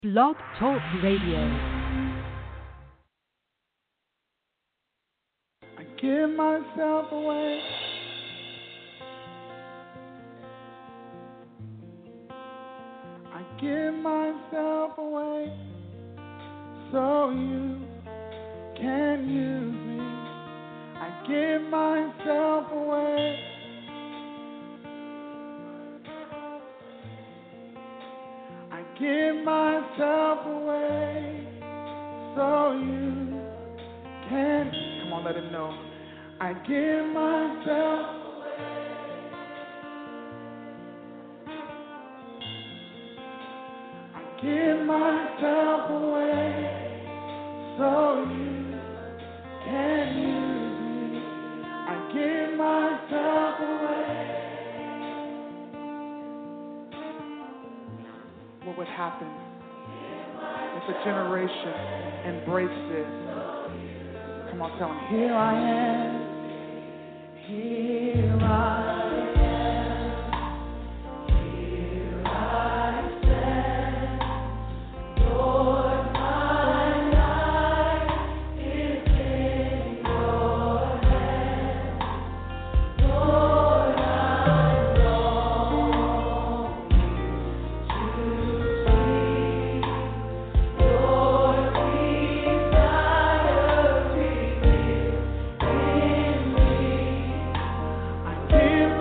Blog Talk Radio. I give myself away. I give myself away so you can use me. I give myself away. I give myself away so you can. Come on, let him know. I give myself. Give myself away so you can use me. I give myself away. What would happen if a generation embraced this? Come on, tell them, here I am. Here I am. Give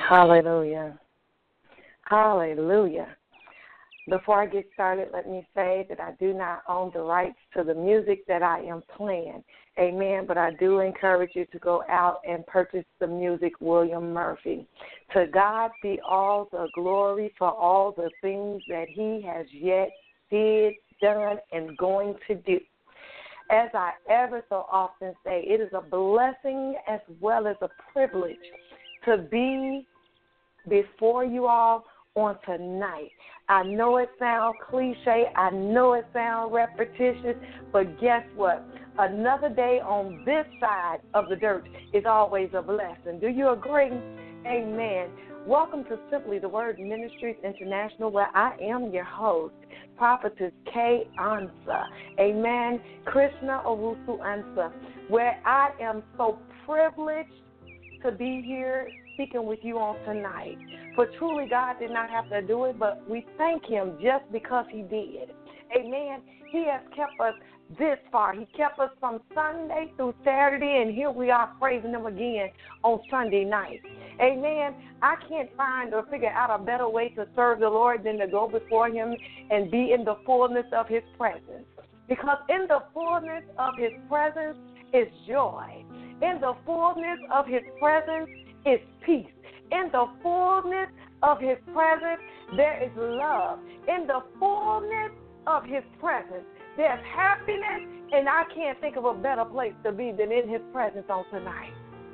Hallelujah. Hallelujah. Before I get started, let me say that I do not own the rights to the music that I am playing. Amen. But I do encourage you to go out and purchase the music, William Murphy. To God be all the glory for all the things that he has yet did, done, and going to do. As I ever so often say, it is a blessing as well as a privilege to be before you all on tonight. I know it sounds cliche. I know it sounds repetitious, but guess what? Another day on this side of the dirt is always a blessing. Do you agree? Amen. Welcome to Simply the Word Ministries International, where I am your host, Prophetess Kay Ansa. Amen. Krishna Owusu Ansa, where I am so privileged to be here speaking with you on tonight. For truly, God did not have to do it, but we thank him just because he did. Amen. He has kept us this far. He kept us from Sunday through Saturday, and here we are praising him again on Sunday night. Amen. I can't find or figure out a better way to serve the Lord than to go before him and be in the fullness of his presence. Because in the fullness of his presence is joy. In the fullness of his presence is peace. In the fullness of his presence, there is love. In the fullness of his presence, there's happiness, and I can't think of a better place to be than in his presence on tonight.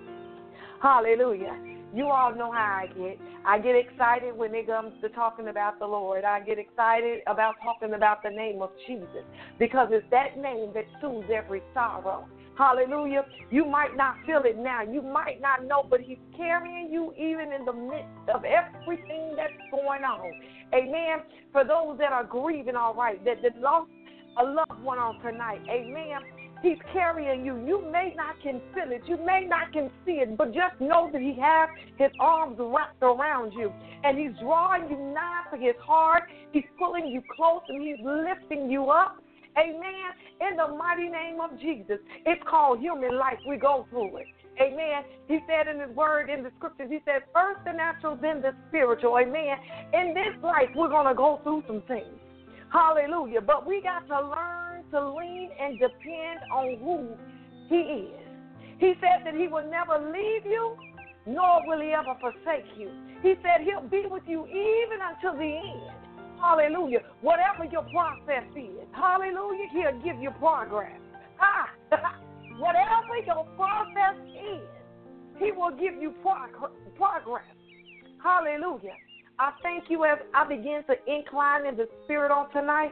Hallelujah. You all know how I get. I get excited when it comes to talking about the Lord. I get excited about talking about the name of Jesus, because it's that name that soothes every sorrow. Hallelujah. You might not feel it now. You might not know, but he's carrying you even in the midst of everything that's going on. Amen. For those that are grieving, all right, that lost a loved one on tonight. Amen. He's carrying you. You may not can feel it. You may not can see it, but just know that he has his arms wrapped around you, and he's drawing you nigh to his heart. He's pulling you close, and he's lifting you up. Amen. In the mighty name of Jesus. It's called human life. We go through it. Amen. He said in his word, in the scriptures, he said, first the natural, then the spiritual. Amen. In this life, we're going to go through some things. Hallelujah. But we got to learn to lean and depend on who he is. He said that he will never leave you, nor will he ever forsake you. He said he'll be with you even until the end. Hallelujah. Whatever your process is, hallelujah, he'll give you progress. Whatever your process is, he will give you progress. Hallelujah. I thank you as I begin to incline in the spirit on tonight.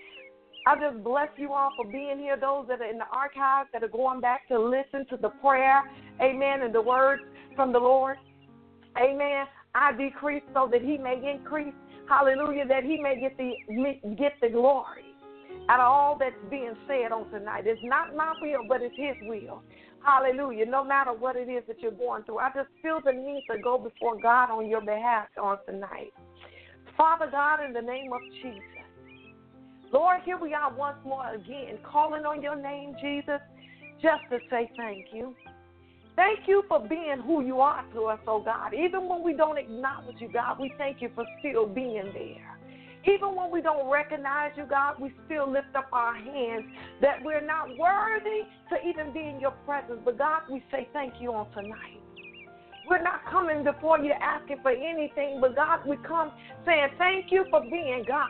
I just bless you all for being here, those that are in the archives that are going back to listen to the prayer, amen, and the words from the Lord. Amen. I decrease so that he may increase. Hallelujah, that he may get the glory out of all that's being said on tonight. It's not my will, but it's his will. Hallelujah. No matter what it is that you're going through, I just feel the need to go before God on your behalf on tonight. Father God, in the name of Jesus, Lord, here we are once more again, calling on your name, Jesus, just to say thank you. Thank you for being who you are to us, oh God. Even when we don't acknowledge you, God, we thank you for still being there. Even when we don't recognize you, God, we still lift up our hands that we're not worthy to even be in your presence. But, God, we say thank you on tonight. We're not coming before you asking for anything, but, God, we come saying thank you for being God.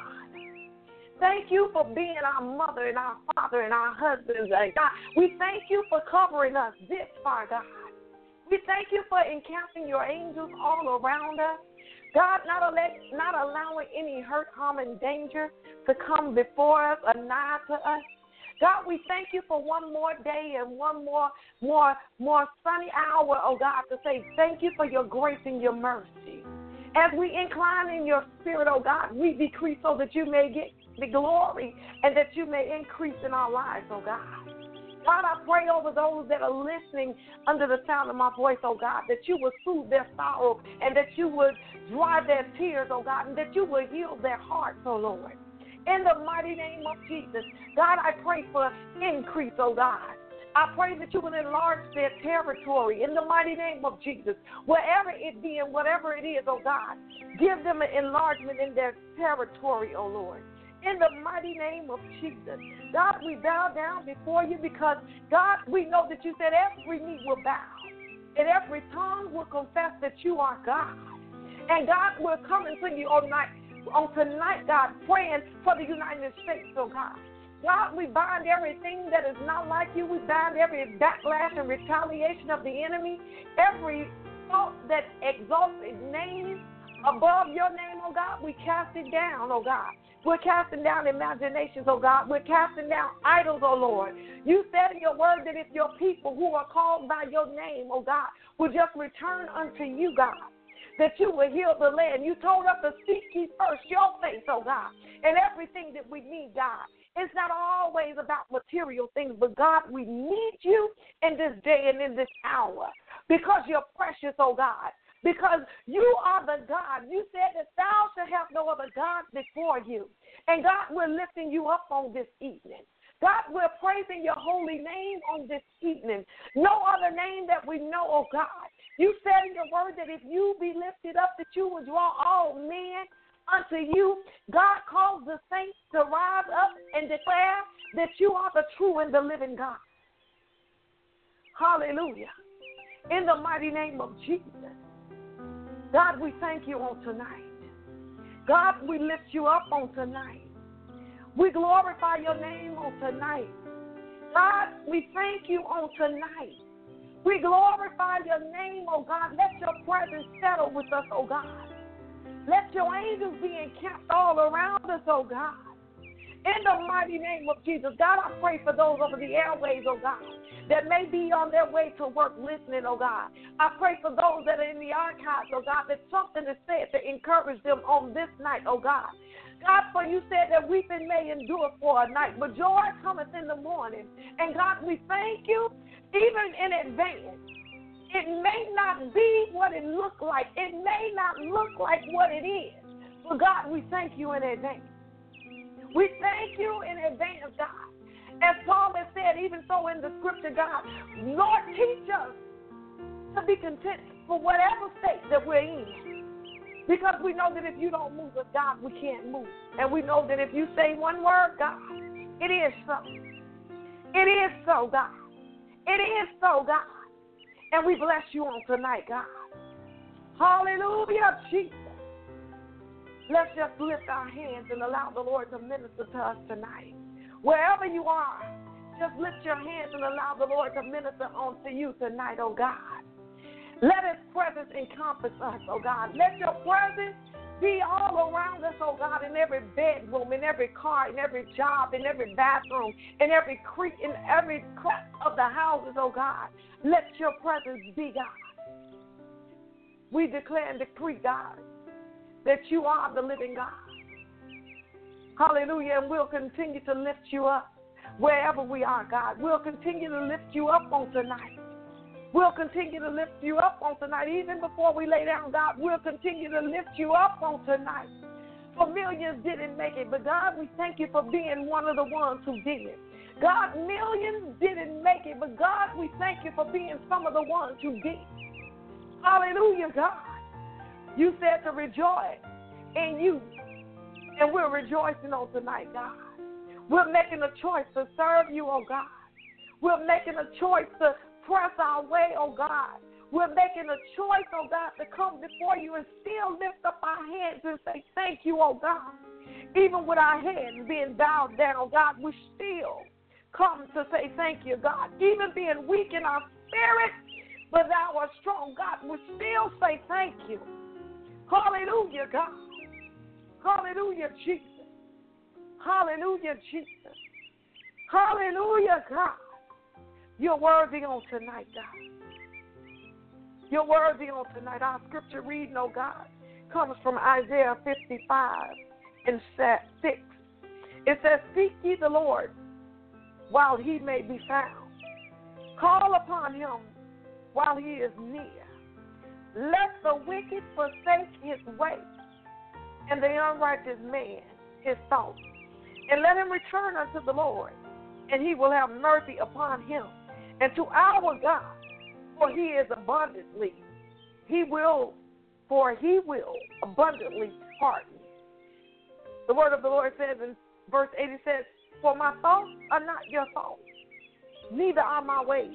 Thank you for being our mother and our father and our husbands, God. We thank you for covering us this far, God. We thank you for encamping your angels all around us. God, not allowing any hurt, harm, and danger to come before us or nigh to us. God, we thank you for one more day and one more sunny hour, oh God, to say thank you for your grace and your mercy. As we incline in your spirit, oh God, we decrease so that you may get the glory and that you may increase in our lives, oh God. God, I pray over those that are listening under the sound of my voice, oh God, that you would soothe their sorrow and that you would dry their tears, oh God, and that you would heal their hearts, oh Lord. In the mighty name of Jesus, God, I pray for increase, oh God. I pray that you will enlarge their territory in the mighty name of Jesus. Wherever it be and whatever it is, oh God, give them an enlargement in their territory, oh Lord. In the mighty name of Jesus. God, we bow down before you because, God, we know that you said every knee will bow and every tongue will confess that you are God. And God, we're coming to you on tonight, God, praying for the United States, oh God. God, we bind everything that is not like you. We bind every backlash and retaliation of the enemy, every thought that exalts its name above your name, oh God. We cast it down, oh God. We're casting down imaginations, oh God. We're casting down idols, oh Lord. You said in your word that if your people who are called by your name, oh God, will just return unto you, God, that you will heal the land. You told us to seek ye first your face, oh God, and everything that we need, God. It's not always about material things, but God, we need you in this day and in this hour because you're precious, oh God, because you are the God. You said that thou shalt have no other God before you. And God, we're lifting you up on this evening. God, we're praising your holy name on this evening. No other name that we know, oh God. You said in your word that if you be lifted up, that you will draw all men unto you. God calls the saints to rise up and declare that you are the true and the living God. Hallelujah. In the mighty name of Jesus. God, we thank you on tonight. God, we lift you up on tonight. We glorify your name on tonight. God, we thank you on tonight. We glorify your name, oh God. Let your presence settle with us, oh God. Let your angels be encamped all around us, oh God. In the mighty name of Jesus. God, I pray for those over the airways, oh God, that may be on their way to work listening, oh God. I pray for those that are in the archives, oh God, that something is said to encourage them on this night, oh God. God, for you said that weeping may endure for a night, but joy cometh in the morning. And God, we thank you even in advance. It may not be what it looks like. It may not look like what it is. But God, we thank you in advance. We thank you in advance, God. As Paul has said, even so in the scripture, God, Lord, teach us to be content for whatever state that we're in. Because we know that if you don't move us, God, we can't move. And we know that if you say one word, God, it is so. It is so, God. It is so, God. And we bless you on tonight, God. Hallelujah, Jesus. Let's just lift our hands and allow the Lord to minister to us tonight. Wherever you are, just lift your hands and allow the Lord to minister unto you tonight, oh God. Let his presence encompass us, oh God. Let your presence be all around us, oh God, in every bedroom, in every car, in every job, in every bathroom, in every creek, in every crack of the houses, oh God. Let your presence be, God. We declare and decree, God, that you are the living God. Hallelujah. And we'll continue to lift you up wherever we are, God. We'll continue to lift you up on tonight. We'll continue to lift you up on tonight. Even before we lay down, God, we'll continue to lift you up on tonight. For millions didn't make it, but God, we thank you for being one of the ones who did. God, millions didn't make it, but God, we thank you for being some of the ones who did. Hallelujah, God. You said to rejoice in you, and we're rejoicing on tonight, God. We're making a choice to serve you, oh God. We're making a choice to press our way, oh God. We're making a choice, oh God, to come before you and still lift up our hands and say thank you, oh God. Even with our heads being bowed down, God, we still come to say thank you, God. Even being weak in our spirit, but thou art strong, God, we still say thank you. Hallelujah, God. Hallelujah, Jesus. Hallelujah, Jesus. Hallelujah, God. You're worthy on tonight, God. You're worthy on tonight. Our scripture reading, oh God, comes from Isaiah 55 and 6. It says, seek ye the Lord while he may be found. Call upon him while he is near. Let the wicked forsake his way, and the unrighteous man his thoughts. And let him return unto the Lord, and he will have mercy upon him, And to our God, for he is abundantly, for he will abundantly pardon. The word of the Lord says in verse 80 says, for my thoughts are not your thoughts, neither are my ways,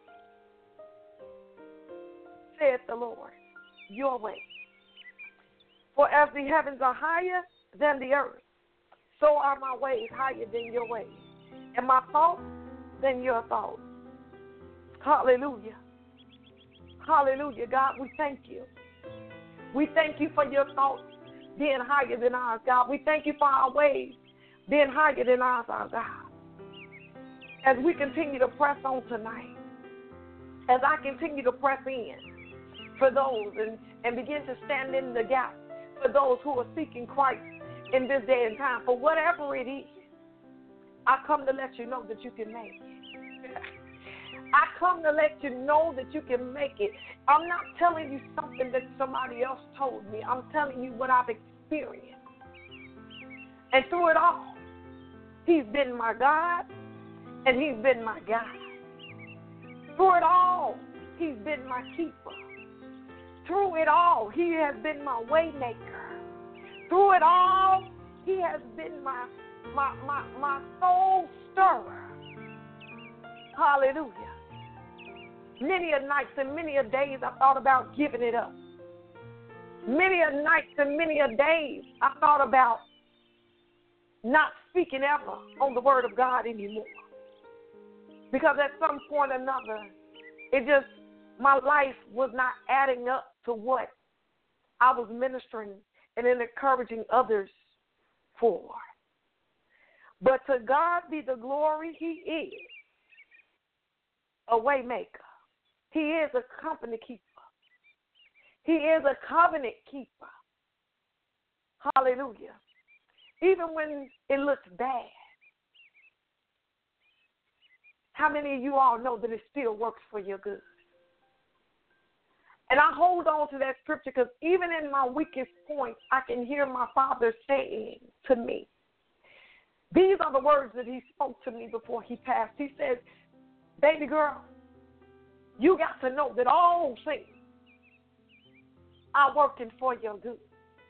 saith the Lord, your ways. For as the heavens are higher than the earth, so are my ways higher than your ways, and my thoughts than your thoughts. Hallelujah. Hallelujah. God, we thank you. We thank you for your thoughts being higher than ours, God. We thank you for our ways being higher than ours, our God. As we continue to press on tonight, as I continue to press in for those and begin to stand in the gap for those who are seeking Christ in this day and time, for whatever it is, I come to let you know that you can make it. I come to let you know that you can make it. I'm not telling you something that somebody else told me. I'm telling you what I've experienced. And through it all, he's been my God and he's been my guide. Through it all, he's been my keeper. Through it all, he has been my way maker. Through it all, he has been my soul stirrer. Hallelujah. Many a nights and many a days I thought about giving it up. Many a nights and many a days I thought about not speaking ever on the word of God anymore. Because at some point or another, my life was not adding up to what I was ministering and encouraging others for. But to God be the glory, he is a way maker. He is a company keeper. He is a covenant keeper. Hallelujah. Even when it looks bad. How many of you all know that it still works for your good? And I hold on to that scripture because even in my weakest points, I can hear my Father saying to me, these are the words that he spoke to me before he passed. He said, baby girl, you got to know that all things are working for your good.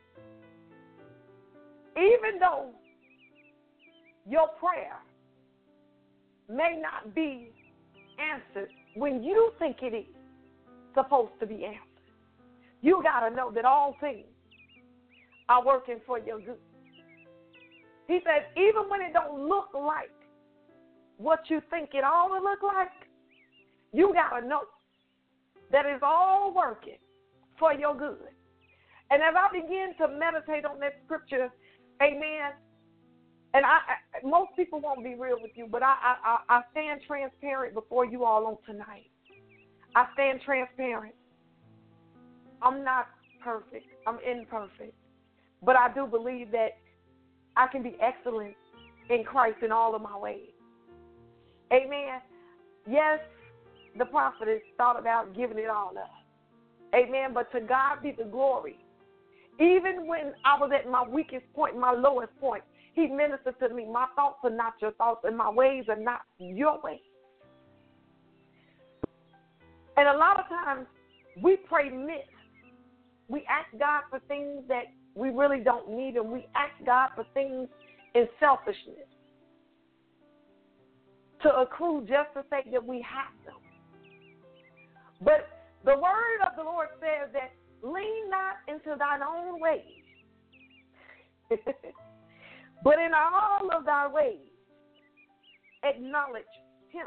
Even though your prayer may not be answered when you think it is supposed to be answered, you got to know that all things are working for your good. He says, even when it don't look like what you think it ought to look like, you got to know that it's all working for your good. And as I begin to meditate on that scripture, amen, and most people won't be real with you, but I stand transparent before you all on tonight. I stand transparent. I'm not perfect. I'm imperfect. But I do believe that I can be excellent in Christ in all of my ways. Amen. Yes, the prophetess thought about giving it all up. Amen. But to God be the glory. Even when I was at my weakest point, my lowest point, he ministered to me. My thoughts are not your thoughts, and my ways are not your ways. And a lot of times we pray myths. We ask God for things that we really don't need, and we ask God for things in selfishness to accrue just to say that we have them. But the word of the Lord says that lean not into thine own ways, but in all of thy ways acknowledge him,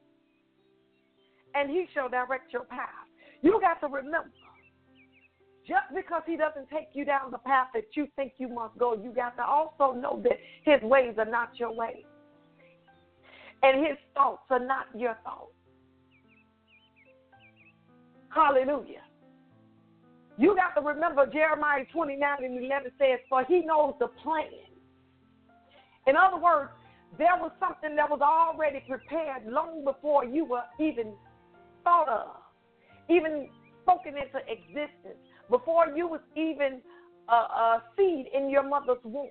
and he shall direct your path. You got to remember, just because he doesn't take you down the path that you think you must go, you got to also know that his ways are not your ways, and his thoughts are not your thoughts. Hallelujah. You got to remember Jeremiah 29:11 says, for he knows the plan. In other words, there was something that was already prepared long before you were even thought of, even spoken into existence, before you was even a seed in your mother's womb.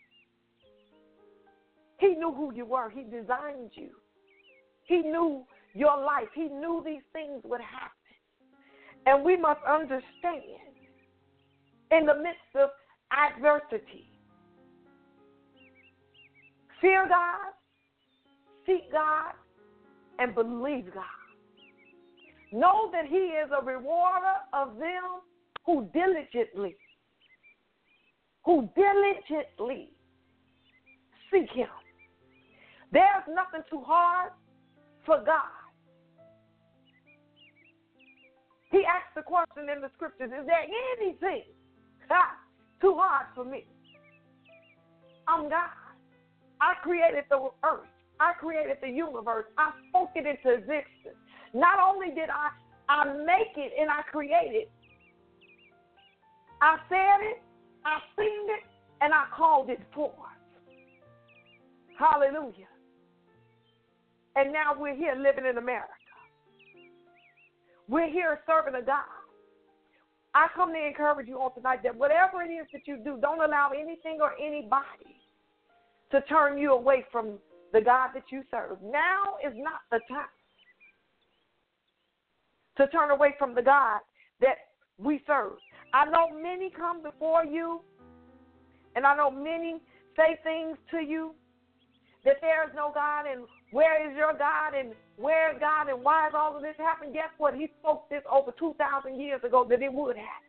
He knew who you were. He designed you. He knew your life. He knew these things would happen. And we must understand, in the midst of adversity, fear God, seek God, and believe God. Know that He is a rewarder of them who diligently seek Him. There's nothing too hard for God. He asked the question in the scriptures, is there anything too hard for me? I'm God. I created the earth. I created the universe. I spoke it into existence. Not only did I make it and I create it, I said it, I seen it, and I called it forth. Hallelujah. And now we're here living in America. We're here serving a God. I come to encourage you on tonight that whatever it is that you do, don't allow anything or anybody to turn you away from the God that you serve. Now is not the time to turn away from the God that we serve. I know many come before you, and I know many say things to you that there is no God, and where is your God, and where is God, and why is all of this happening? Guess what? He spoke this over 2,000 years ago that it would happen.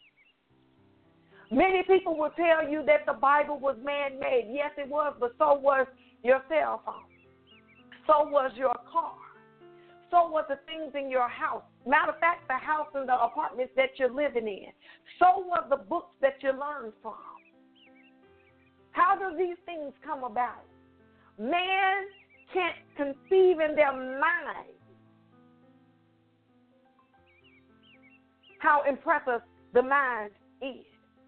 Many people will tell you that the Bible was man-made. Yes, it was, but so was your cell phone. So was your car. So was the things in your house. Matter of fact, the house and the apartments that you're living in. So were the books that you learned from. How do these things come about? Man can't conceive in their mind how impressive the mind is.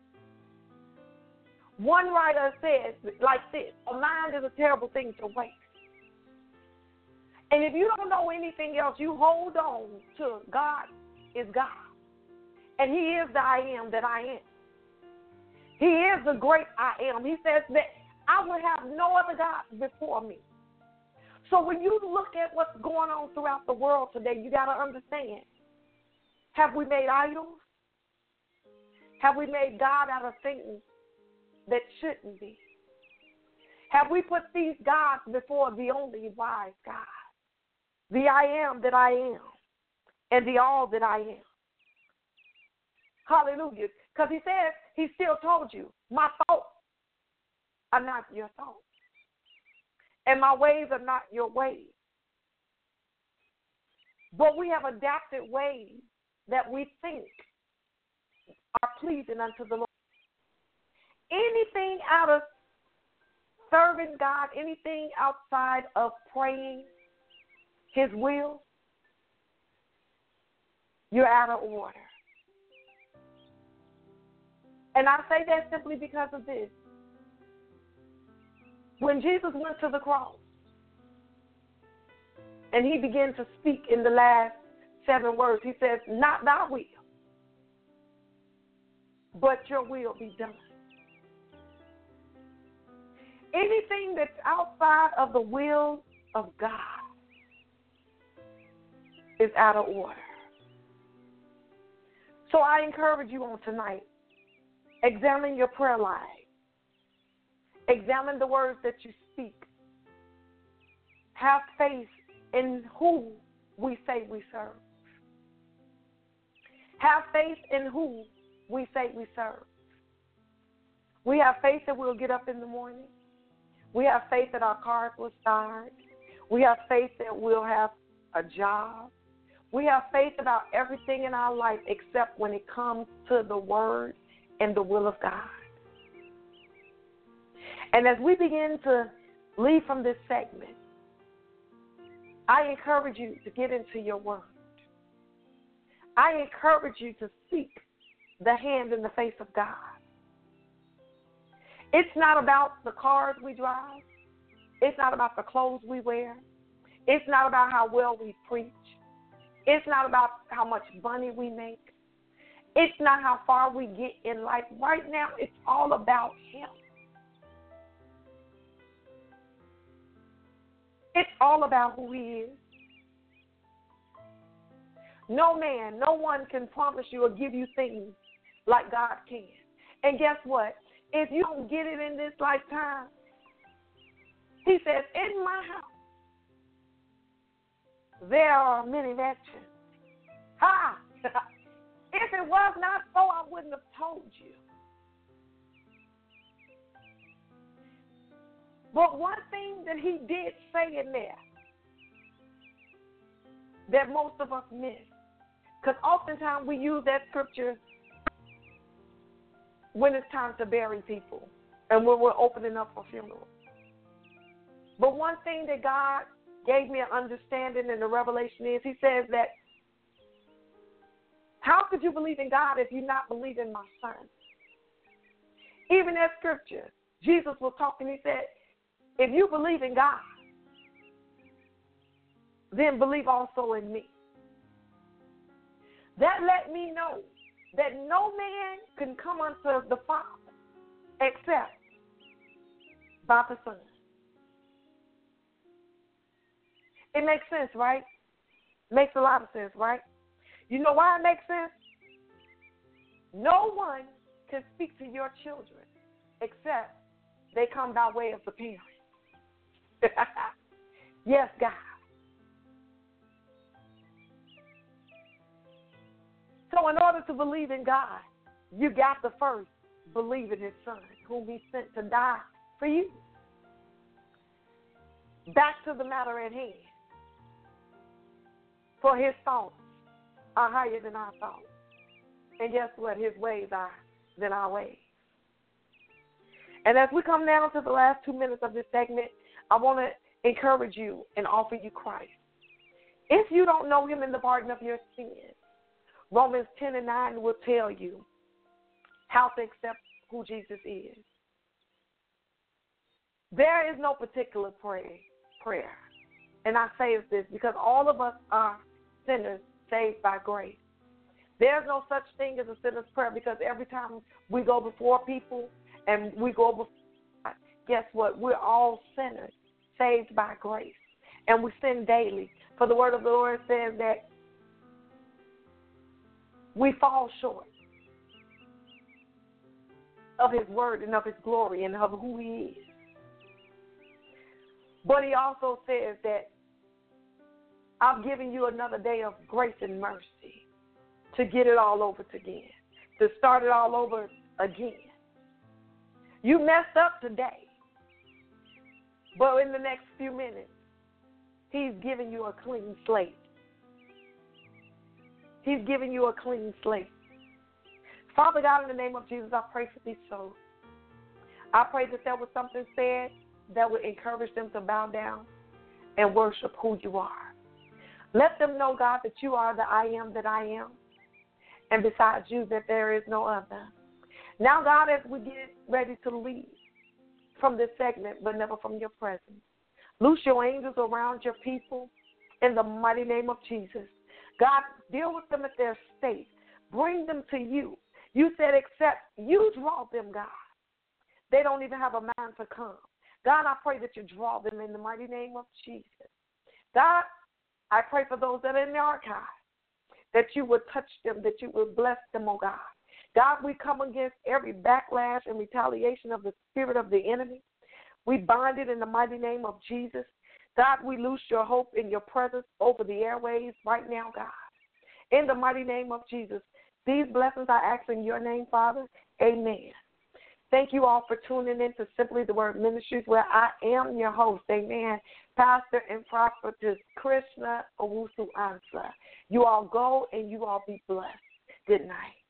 One writer says like this, a mind is a terrible thing to waste. And if you don't know anything else, you hold on to God is God. And He is the I am that I am. He is the great I am. He says that I will have no other God before me. So when you look at what's going on throughout the world today, you got to understand, have we made idols? Have we made God out of things that shouldn't be? Have we put these gods before the only wise God? The I am that I am, and the all that I am. Hallelujah. Because He says, He still told you, my thoughts are not your thoughts, and my ways are not your ways. But we have adapted ways that we think are pleasing unto the Lord. Anything out of serving God, anything outside of praying His will, you're out of order. And I say that simply because of this. When Jesus went to the cross and He began to speak in the last 7 words, He says, not thy will, but your will be done. Anything that's outside of the will of God is out of order. So I encourage you on tonight, examine your prayer life. Examine the words that you speak. Have faith in who we say we serve. Have faith in who we say we serve. We have faith that we'll get up in the morning. We have faith that our cars will start. We have faith that we'll have a job. We have faith about everything in our life except when it comes to the word and the will of God. And as we begin to leave from this segment, I encourage you to get into your word. I encourage you to seek the hand and the face of God. It's not about the cars we drive. It's not about the clothes we wear. It's not about how well we preach. It's not about how much money we make. It's not how far we get in life. Right now, it's all about Him. It's all about who He is. No man, no one can promise you or give you things like God can. And guess what? If you don't get it in this lifetime, he says, in my house, there are many mansions. Ha! If it was not so, I wouldn't have told you. But one thing that he did say in there that most of us miss, because oftentimes we use that scripture when it's time to bury people and when we're opening up for funerals. But one thing that God gave me an understanding and the revelation is, he says that, how could you believe in God if you not believe in my son? Even that scripture, Jesus was talking, he said, if you believe in God, then believe also in me. That let me know that no man can come unto the Father except by the Son. It makes sense, right? Makes a lot of sense, right? You know why it makes sense? No one can speak to your children except they come by way of the parents. Yes, God. So in order to believe in God, you got to first believe in his son, whom he sent to die for you. Back to the matter at hand. For his thoughts are higher than our thoughts. And guess what? His ways are than our ways. And as we come down to the last 2 minutes of this segment, I want to encourage you and offer you Christ. If you don't know him in the pardon of your sins, Romans 10:9 will tell you how to accept who Jesus is. There is no particular prayer. And I say this because all of us are sinners saved by grace. There's no such thing as a sinner's prayer, because every time we go before people and we go before God, guess what? We're all sinners saved by grace. And we sin daily. For the word of the Lord says that we fall short of his word and of his glory and of who he is. But he also says that I've given you another day of grace and mercy to get it all over again, to start it all over again. You messed up today, but in the next few minutes, he's giving you a clean slate. He's giving you a clean slate. Father God, in the name of Jesus, I pray for these souls. I pray that there was something said that would encourage them to bow down and worship who you are. Let them know, God, that you are the I am that I am, and besides you that there is no other. Now, God, as we get ready to leave from this segment, but never from your presence, loose your angels around your people in the mighty name of Jesus. God, deal with them at their state. Bring them to you. You said, except you draw them, God. They don't even have a mind to come. God, I pray that you draw them in the mighty name of Jesus. God, I pray for those that are in the archive, that you would touch them, that you would bless them, oh God. God, we come against every backlash and retaliation of the spirit of the enemy. We bind it in the mighty name of Jesus. God, we loose your hope in your presence over the airways right now, God. In the mighty name of Jesus, these blessings I ask in your name, Father. Amen. Thank you all for tuning in to Simply the Word Ministries, where I am your host, amen, Pastor and Prophetess Krishna Owusu Ansah. You all go and you all be blessed. Good night.